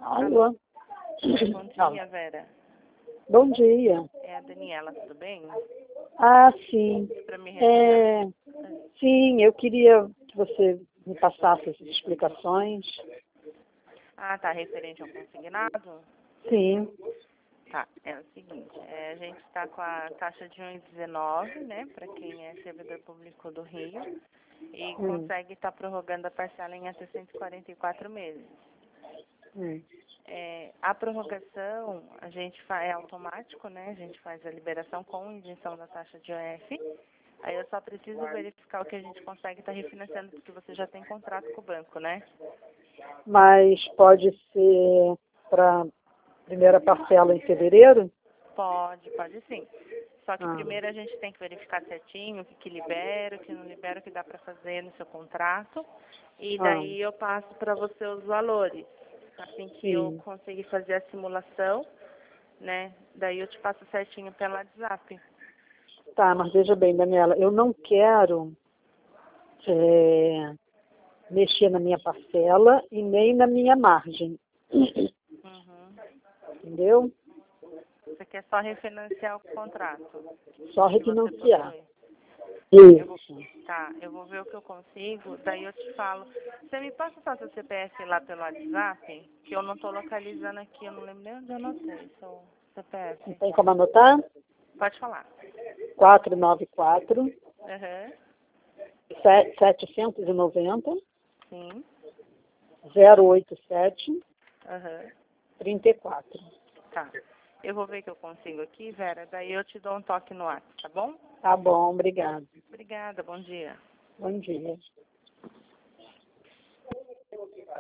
Alô? Bom dia, Vera. Bom dia. É a Daniela, tudo bem? Ah, sim. Para me retornar. Sim, eu queria que você me passasse essas explicações. Ah, tá, referente ao consignado? Sim. Tá, é o seguinte, a gente está com a taxa de 1,19, né, para quem é servidor público do Rio, e consegue estar prorrogando a parcela em até 144 meses. A prorrogação, a gente é automático, né, a gente faz a liberação com isenção da taxa de OF, aí eu só preciso verificar o que a gente consegue estar refinanciando, porque você já tem contrato com o banco, né? Mas pode ser para primeira parcela em fevereiro? Pode sim. Só que primeiro a gente tem que verificar certinho o que libera, o que não libera, o que dá para fazer no seu contrato. E daí eu passo para você os valores. Assim que eu conseguir fazer a simulação, né? Daí eu te passo certinho pelo WhatsApp. Tá, mas veja bem, Daniela, eu não quero mexer na minha parcela e nem na minha margem. Entendeu? Você quer só refinanciar o contrato? Só refinanciar. Eu vou ver o que eu consigo, daí eu te falo. Você me passa só seu CPF lá pelo WhatsApp, que eu não estou localizando aqui, eu não lembro nem onde eu anotei seu CPF. Não tem como anotar? Pode falar. 494 790 Sim. 087 34. Tá. Eu vou ver o que eu consigo aqui, Vera, daí eu te dou um toque no WhatsApp, tá bom? Tá bom, obrigada. Obrigada, bom dia. Bom dia.